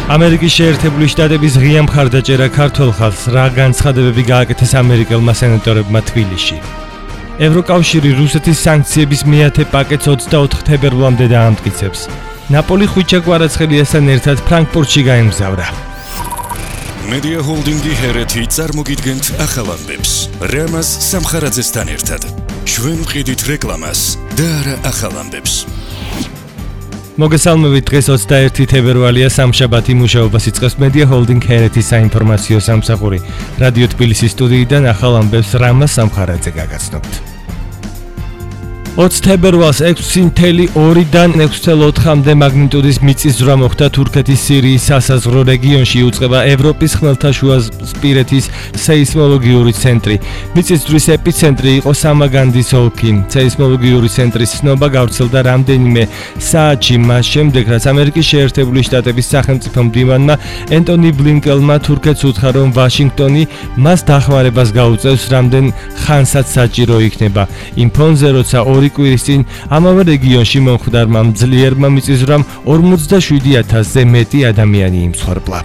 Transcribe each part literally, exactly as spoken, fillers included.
ამერიკის შეერთებული შტატების ღია მხარდაჭერა ქართულ ხალხს რა განცხადებები გააკეთეს ამერიკელმა სენატორებმა თბილისში. ევროკავშირი რუსეთის სანქციების მეათე პაკეტს ოცდაოთხ თებერვლამდე დაამტკიცებს. ნაპოლი ხვიჩა-კვარაცხელიასთან ერთად ფრანკფურტში გაემგზავრა. Media Holding-ი ჰერეთი წარმოგიდგენთ ახალ ამბებს. რამაზ სამხარაძესთან ერთად. ჩვენ ვყიდით რეკლამას და არა ახალ ამბებს. მოგესალმებით, დღეს ოცდაერთი თებერვალია, სამშაბათი მუშაობას იწყებს Media Holding ჰერეთის საინფორმაციო სამსახური. რადიო თბილისის სტუდიიდან ახალ ამბებს რამაზ სამხარაძე გაგაცნობთ. ოცი თებერვალს ექვსი ათეული ორიდან ექვსი ათეული ოთხამდე მაგნიტუდის მიწისძვრა მოხდა თურქეთის სირიის სასაზღვრო რეგიონში, იუწყება ევროპის ხმელთაშუაზღვისპირეთის სეისმოლოგიური ცენტრი. მიწისძვრის ეპიცენტრი იყო სამაგანდის ოლქი. სეისმოლოგიური ცენტრის ცნობა გავრცელდა რამდენიმე საათში მას შემდეგ, რაც ამერიკის შეერთებული შტატების სახელმწიფო მდივანმა ენტონი ბლინკენმა თურქეთს უთხრა, რომ ვაშინგტონი მას დახმარებას გაუწევს, რამდენ ხანსაც საჭირო იქნება. იმ ფონზე, როცა ორი კვირის წინ ამავე რეგიონში მომხდარმა მძლიერმა მიწისძვრამ ორმოცდაშვიდი ათასზე მეტი ადამიანი იმსხვერპლა.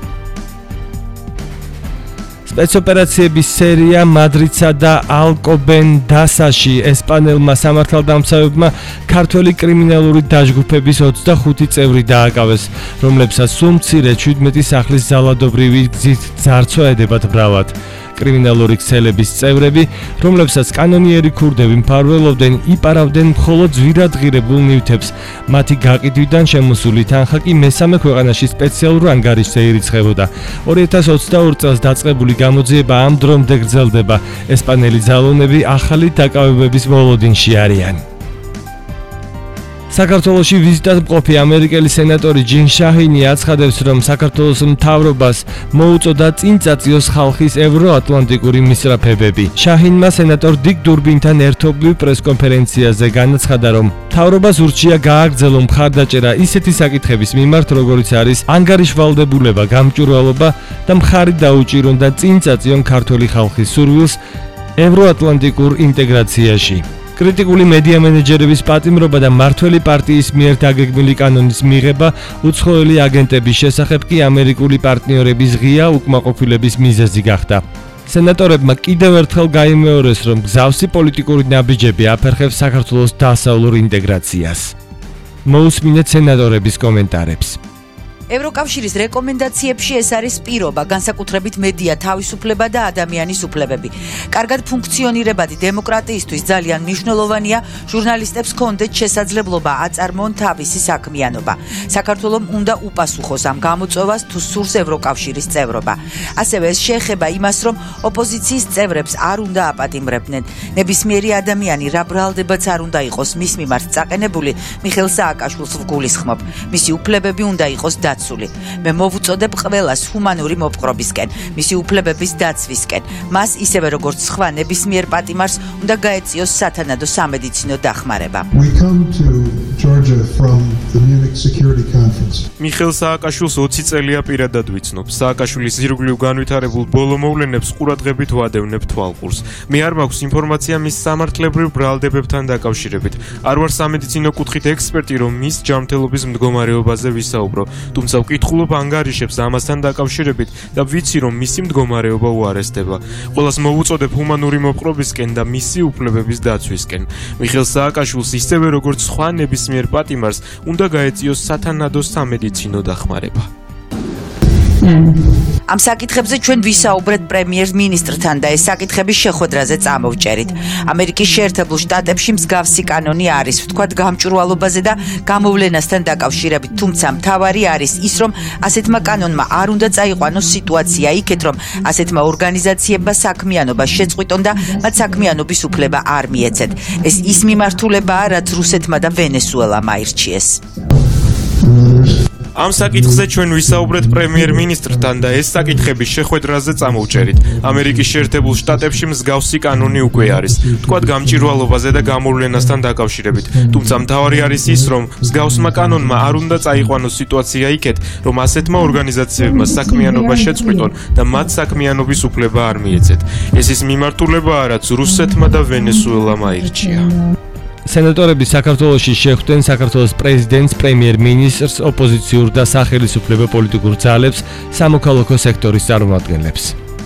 სპეცოპერაციების სერია მადრიდსა და ალკობენდასაში ესპანელმა სამართალდამცავებმა ქართველი კრიმინალური დაჯგუფების ოცდახუთი წევრი დააკავეს, რომლებსაც სულ მცირე შვიდმეტი სახლის ძალადობრივი გზით ძარცვა ედებათ ბრავად. კრიმინალური ქსელების წევრები, რომლებსაც კანონიერი ქურდები მფარველობდნენ, იპარავდნენ მხოლოდ ძვირადღირებულ ნივთებს. მათი გაყიდვიდან შემოსული თანხა კი მესამე ქვეყანაში სპეციალურ ანგარიშზე ირიცხებოდა. ორი ათას ოცდაორი წელს დაწყებული გამოძიება ამ დრომდე გრძელდება. ესპანელი ძალოვნები ახალი დაკავებების მოლოდინში არიან. საქართველოში ვიზიტად მყოფი ამერიკელი სენატორი ჯინ შაჰინი აცხადებს, რომ საქართველოს მთავრობას მოუწოდა წინ წაწიოს ხალხის ევროატლანტიკური მისწრაფებები. შაჰინმა სენატორ დიკ დურბინთან ერთობლივ პრესკონფერენციაზე განაცხადა, რომ მთავრობას ურჩია გააგრძელო მხარდაჭერა ისეთი საკითხების მიმართ, როგორიც არის ანგარიშვალდებულება, გამჭვირვალობა და მხარი დაუჭირონ და წინ წაწიონ ქართველი ხალხის სურვილს ევროატლანტიკურ ინტეგრაციაში. კრიტიკული მედია მენეჯერების პატიმრობა და მმართველი პარტიის მიერ დაგეგმილი კანონის მიღება უცხოელი აგენტების შესახებ კი ამერიკული პარტნიორების ღია უკმაყოფილების მიზეზი გახდა. სენატორებმა კიდევ ერთხელ გაიმეორეს, რომ მსგავსი პოლიტიკური ნაბიჯები აფერხებს საქართველოს დასავლურ ინტეგრაციას. მოусმინეთ სენატორების კომენტარებს. ევროკავშირის რეკომენდაციებში ეს არის პირობა, განსაკუთრებით მედია თავისუფლება და ადამიანის უფლებები. კარგად ფუნქციონირებადი დემოკრატიისთვის ძალიან მნიშვნელოვანია ჟურნალისტებს ჰქონდეთ შესაძლებლობა აწარმოონ თავისი საქმიანობა. საქართველომ უნდა უპასუხოს ამ გამოწვევას, თუ სურს ევროკავშირის წევრობა. ასევე ეს შეეხება იმას, რომ ოპოზიციის წევრებს არ უნდა აპატიმრებდნენ. ნებისმიერი ადამიანი, რა ბრალდებაც არ უნდა იყოს მის მიმართ წაყენებული, მიხეილ სააკაშვილს ვგულისხმობ. მისი უფლებები უნდა იყოს და მე მოვუწოდებ ყველას ჰუმანური მოპყრობისკენ, მისი უფლებების დაცვისკენ. მას ისევე როგორც სხვა ნებისმიერ პატიმარს უნდა გაეწიოს სათანადო სამედიცინო დახმარება. მიხეილ სააკაშვილს ოცი წელია პირადად ვიცნობ. სააკაშვილის ირგვლივ განვითარებულ ბოლო მოვლენებს ყურადღებით ვადევნებ თვალყურს. მე არ მაქვს ინფორმაცია მის სამართლებრივ ბრალდებებთან დაკავშირებით. არ ვარ სამედიცინო კუთხით ექსპერტი, რომ მის ჯანმრთელობის მდგომარეობაზე ვისაუბრო. თუმცა ვკითხულობ ანგარიშებს ამასთან დაკავშირებით და ვიცი, რომ მისი მდგომარეობა უარესდება. ყველას მოვუწოდებ ჰუმანური მოპყრობისკენ და მისი უფლებების დაცვისკენ. მიხეილ სააკაშვილს ისევე როგორც სხვა ნებისმიერ პატიმარს უნდა გაეწიოს სათანადო სამედიცინო დახმარება. ამ საკითხებზე ჩვენ ვისაუბრეთ პრემიერ-მინისტრთან და ეს საკითხების შეხვედრაზე წამოვჭერით. ამერიკის შეერთებულ შტატებში მსგავსი კანონი არის, ვთქვათ, გამჭვირვალობაზე და გამოვლენასთან დაკავშირებით, თუმცა მთავარი არის ის, რომ ასეთმა კანონმა არ უნდა წაიყვანოს სიტუაცია იქეთ, რომ ასეთმა ორგანიზაციებმა საქმიანობა შეწყვიტონ და მათ საქმიანობის უფლება არ მიეცეთ. ეს ის მიმართულებაა, რაც რუსეთმა და ვენესუელამ აირჩიეს. ამ საკითხზე ჩვენ ვისაუბრეთ პრემიერ-მინისტრთან და ეს საკითხების შეხვედრაზე წამოვჭერით. ამერიკის შეერთებულ შტატებში მსგავსი კანონი უკვე არის, ვთქვათ, გამჭვირვალობაზე და გამოვლენასთან დაკავშირებით. თუმცა მთავარი არის ის, რომ მსგავსმა კანონმა არ უნდა წაიყვანოს სიტუაცია იქეთ, რომ ასეთმა ორგანიზაციებმა საქმიანობა შეწყვიტონ და მათ საქმიანობის უფლება არ მიეცეთ. ეს ის მიმართულებაა, რაც რუსეთმა და ვენესუელამ აირჩია. სენატორები საქართველოში შეხვდნენ საქართველოს პრეზიდენტს, პრემიერ-მინისტრს, ოპოზიციურ და სახელმწიფო პოლიტიკურ ძალებს, სამოქალაქო სექტორის წარმომადგენლებს.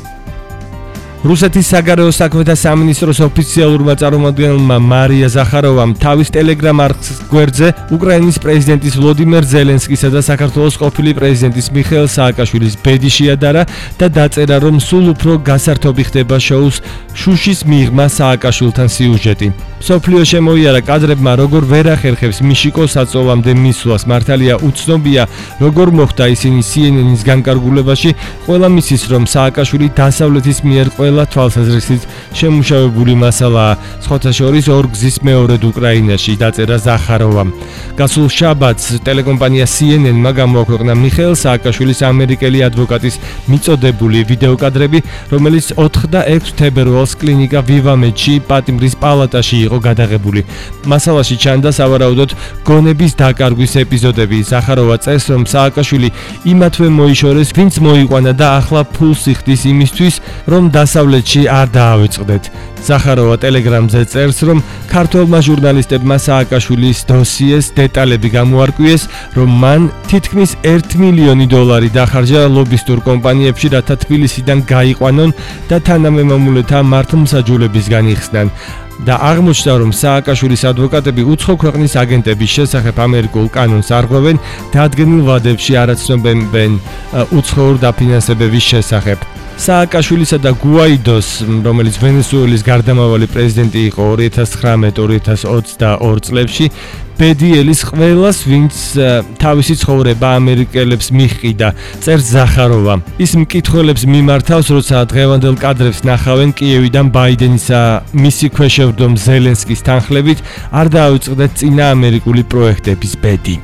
რუსეთის საგარეო საქმეთა სამინისტროს ოფიციალურმა წარმომადგენელმა მარია ზახაროვამ თავის ტელეგრამ არხის გვერდზე უკრაინის პრეზიდენტის ვლოდიმერ ზელენსკისა და საქართველოს ყოფილი პრეზიდენტის მიხეილ სააკაშვილის ბედი შეადარა და დაწერა, რომ სულ უფრო გასართობი ხდება შოუს შუშის მიღმა სააკაშვილთან სიუჟეტი. სოფლიო შემოიარა კადრებმა, როგორ ვერ ახერხებს მიშიკოს საწოლამდე მისვლას. მართალია უცნობია, როგორ მოხდა ისინი C N N-ის განკარგულებაში. ყველა მისის, რომ სააკაშვილი დასავლეთის მიერ ყველა თვალსაზრისით შემუშავებული მასალაა. სხვათა შორის ორ გზის მეორედ უკრაინაში, დაწერა ზახაროვამ. გასულ შაბათს ტელეკომპანია C N N-მა გამოაქვეყნა მიხეილ სააკაშვილის ამერიკელი ადვოკატის მიწოდებული ვიდეოკადრები, რომელიც ოთხ და ექვს თებერვალს კლინიკა ვივამედში პატიმრის პალატაში იყო გადაღებული. მასალაში ჩანდა სავარაუდოდ გონების დაკარგვის ეპიზოდები. ზახაროვა წერს, რომ სააკაშვილი იმათვე მოიშორეს, ვინც მოიყვანა და ახლა ფულს იხდის იმისთვის, რომ დასავლეთში არ დაავიწყდეთ. ზახაროვა ტელეგრამზე წერს, რომ ქართველმა ჟურნალისტებმა სააკაშვილის დოსიეს დეტალები გამოარკვიეს, რომ მან თითქმის ერთი მილიონი დოლარი დახარჯა ლობისტურ კომპანიებში, რათა თბილისიდან გაიყვანონ და თანამემამულეთა მართლმსაჯულებისგან იხსნან. და აღმოჩნდა, რომ სააკაშვილის ადვოკატები უცხო ქვეყნის აგენტების შესახებ ამერიკულ კანონს არღვევენ, დადგენილ ვადებში არ აცნობენ უცხოურ დაფინანსებების შესახებ. სააკაშვილისა და გუაიდოს, რომელიც ვენესუელის გარდამავალი პრეზიდენტი იყო ორი ათას ცხრამეტ ორი ათას ოცდაორ წლებში, ბედი ელის ყველას, ვინც თავისი ცხოვრება ამერიკელებს მიჰყიდა, წერს ზახაროვა. ის მკითხველებს მიმართავს, როცა დღევანდელ კადრებს ნახავენ კიევიდან ბაიდენისა მისი ქვეშევრდომ ზელენსკის თანხლებით არ დაავიწყდეთ წინა ამერიკული პროექტების ბედი.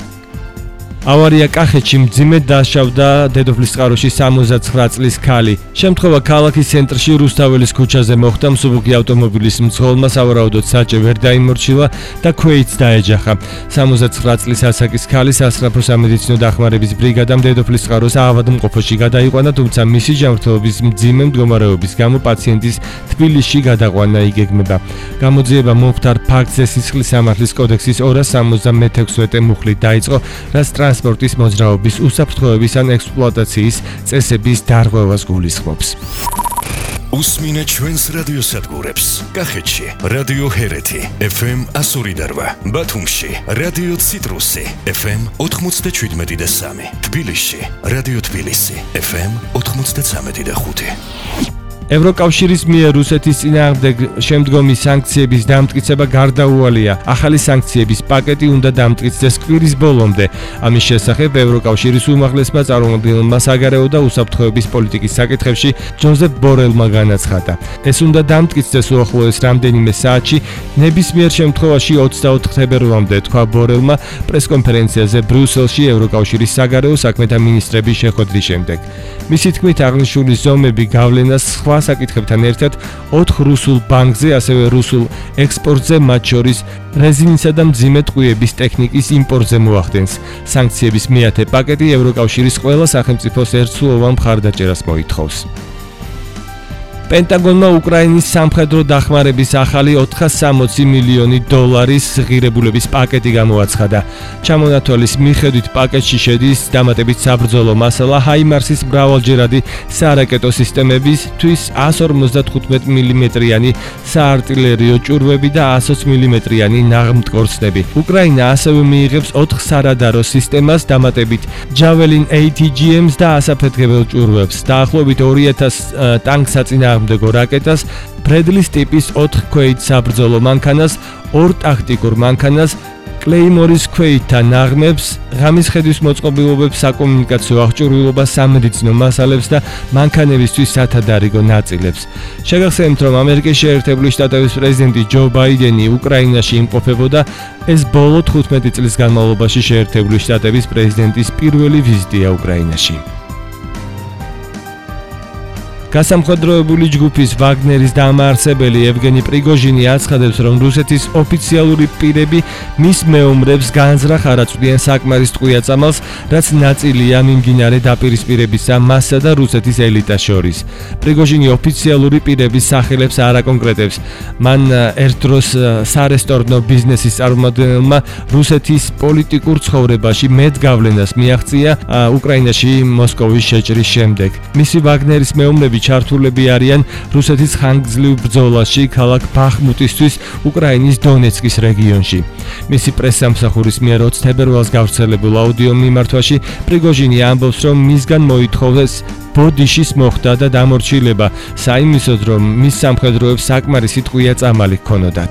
ავარია კახეთში მძიმედ დასშავდა დედოფლის წყაროში სამოცდაცხრა წლის ქალი. შემთხვევა ქალაქის ცენტრში რუსთაველის ქუჩაზე მოხდა. მსუბუქი ავტომობილის მძღოლმა სავარაუდოდ საჭე ვერ დაიმორჩილა და ქვეითს დაეჯახა. სამოცდაცხრა წლის ასაკის ქალი სასწრაფო სამედიცინო დახმარების ბრიგადამ დედოფლის წყაროს ავადმყოფოში გადაიყვანა, თუმცა მისი ჯანმრთელობის მძიმე მდგომარეობის გამო პაციენტის თბილისში გადაყვანა იგეგმება. გამოძიება მომხდარ ფაქტზე სისხლის სამართლის კოდექსის ორას სამოცდამეექვსმეტე მუხლით დაიწყო, რაც ტრანსპორტის მოძრაობის უსაფრთხოების ან ექსპლუატაციის წესების დარღვევას გულისხმობს. უსმინე ჩვენს რადიოსადგურებს. კახეთში რადიო ჰერეთი F M one oh eight, ბათუმში რადიო ციტრუსი F M ninety-seven და სამი, თბილისში რადიო თბილისი F M ninety-three და ხუთი. ევროკავშირის მიერ რუსეთის წინააღმდეგ შემდგომი სანქციების დამტკიცება გარდაუვალია. ახალი სანქციების პაკეტი უნდა დამტკიცდეს კვირის ბოლომდე. ამის შესახებ ევროკავშირის უმაღლესმა წარმომადგენელმა საგარეო და უსაფრთხოების პოლიტიკის საკითხებში ჯოზეფ ბორელმა განაცხადა. ეს უნდა დამტკიცდეს უახლოეს რამდენიმე საათში, ნებისმიერ შემთხვევაში ოცდაოთხ თებერვალამდე, თქვა ბორელმა პრესკონფერენციაზე ბრიუსელში ევროკავშირის საგარეო საქმეთა მინისტრების შეხვედრის შემდეგ. მისი თქმით, აღნიშნული ზომები გავლენას სხვა საკითხებთან ერთად ოთხ რუსულ ბანკზე, ასევე რუსულ ექსპორტზე, მათ შორის რეზინისა და მძიმე ტყვიების ტექნიკის იმპორტზე მოახდენს. სანქციების მეათე პაკეტი ევროკავშირის ყველა სახელმწიფოს ერთსულოვან მხარდაჭერას მოითხოვს. პენტაგონმა უკრაინის სამხედრო დახმარების ახალი ოთხას სამოცი მილიონი დოლარის ღირებულების პაკეტი გამოაცხადა. ჩამონათვალის მიხედვით პაკეტში შედის დამატებით საბრძოლო მასალა, ჰაიმარსის მრავალჯერადი სარაკეტო სისტემებისთვის, one fifty-five მილიმეტრიანი საარტილერიო ჭურვები და one hundred მილიმეტრიანი ნაღმტკორცნები. უკრაინა ასევე მიიღებს ოთხ სარადარო სისტემას, დამატებით Javelin A T G Ms და ასაფეთქებელ ჭურვებს. დაახლოებით ორი ათას ტანკსაწინააღმდეგო მდგო რაკეტას, ბრედლის ტიპის ოთხ ქვეით საბრძოლო მანქანას, ორ ტაქტიკურ მანქანას, კლეიმორის ქვეითთან ნაღმებს, ღამის ხედვის მოწყობილობებს, საკომუნიკაციო აღჭურვილობას, სამედიცინო მასალებს და მანქანებისთვის სათადარიგო ნაწილებს. შეგახსენებთ, რომ ამერიკის შეერთებული შტატების პრეზიდენტი ჯო ბაიდენი უკრაინაში იმყოფებოდა. ეს ბოლო თხუთმეტი წლის განმავლობაში შეერთებული შტატების პრეზიდენტის პირველი ვიზიტია უკრაინაში. გასამხედროებული ჯგუფის ვაგნერის დამაარსებელი ევგენი პრიგოჟინი აცხადებს, რომ რუსეთის ოფიციალური პირები მის მეომრებს განზრახ არ აწვდიან საკმარის ტყვია-წამალს, რაც ნაწილია მიმდინარე დაპირისპირებისა მასსა და რუსეთის ელიტას შორის. პრიგოჟინი ოფიციალური პირების სახელებს არ აკონკრეტებს. მან ერთ დროს სარესტორნო ბიზნესის წარმომადგენელმა რუსეთის პოლიტიკურ ცხოვრებაში მეტ გავლენას მიაღწია უკრაინაში მოსკოვის შეჭრის შემდეგ. მისი ვაგნერის მეომრები ჩართულები არიან რუსეთის ხანგრძლივ ბრძოლაში ქალაქ ბახმუტისთვის უკრაინის დონეცკის რეგიონში. მისი პრესსამსახურის მიერ ოცი თებერვალს გავრცელებულ აუდიო მიმართვაში პრიგოჟინი ამბობს, რომ მისგან მოითხოვეს ბოდიშის მოხდა და დამორჩილება, საიმისოდ, რომ მის სამხედროებს საკმარისი ტყვია-წამალი ჰქონოდათ.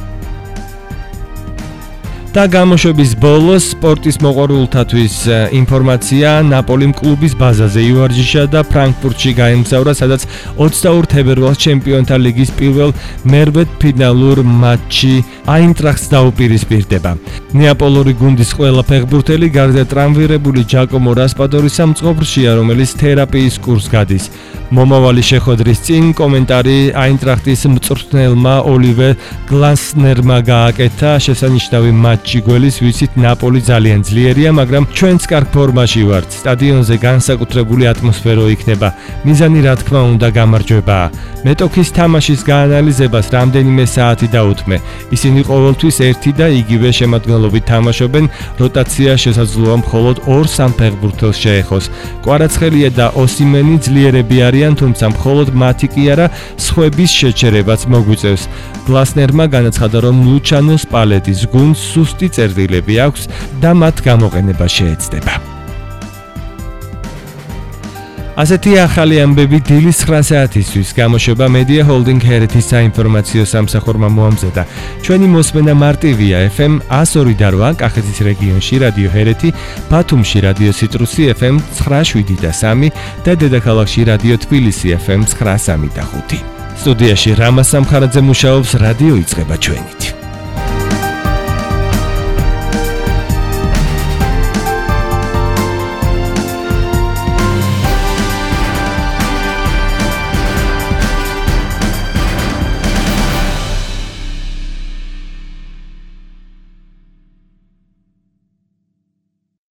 და გამოშვების ბოლოს სპორტის მოყვარულთათვის ინფორმაცია ნაპოლიმ კლუბის ბაზაზე ივარჯიშა და ფრანკფურტში გაემგზავრა, სადაც ოცდაორ თებერვალს ჩემპიონთა ლიგის პირველ მერვედ ფინალურ მატჩში აინტრახტს დაუპირისპირდება. ნეაპოლური გუნდის ყველა ფეხბურთელი გარდა ტრავმირებული ჯაკომო რასპადორისა მწყობრშია, რომელიც თერაპიის კურსს გადის. მომავალი შეხვედრის წინ კომენტარი აინტრახტის მწვრთნელმა ოლივერ გლასნერმა გააკეთა შესანიშნავი მატჩი გველის, ვიცით ნაპოლი ძალიან ძლიერია, მაგრამ ჩვენც კარგ ფორმაში ვართ. სტადიონზე განსაკუთრებული ატმოსფერო იქნება. მიზანი რა თქმა უნდა გამარჯვებაა. მეტოქის თამაშის გაანალიზებას რამდენიმე საათი დაუთმე. ისინი ყოველთვის ერთი და იგივე შემადგენლობით თამაშობენ, როტაცია შესაძლოა მხოლოდ ორ-სამ ფეხბურთელს შეეხოს. კვარაცხელია და ოსიმენი ძლიერები არიან, თუმცა მხოლოდ მათი კი არა, სხვების შეჩერებაც მოგვიწევს. გლასნერმა განაცხადა, რომ ლუჩანო სპალეტის გუნდს სუსტი წერტილები აქვს და მათ გამოყენება შეეცდება. ასეთი ახალი ამბები დილის ცხრა საათისთვის გამოშვება Media Holding ჰერეთის საინფორმაციო სამსახურმა მოამზადა. ჩვენი მოსმენა მარტივია ეფ ემ ას ორი და რვა კახეთის რეგიონში რადიო ჰერეთი, ბათუმში რადიო ციტრუსი ეფ ემ ცხრა შვიდი და სამი და დედაქალაქში რადიო თბილისი ეფ ემ ცხრა სამი და ხუთი. სტუდიაში რამაზ სამხარაძე მუშაობს, რადიო იწყება ჩვენით.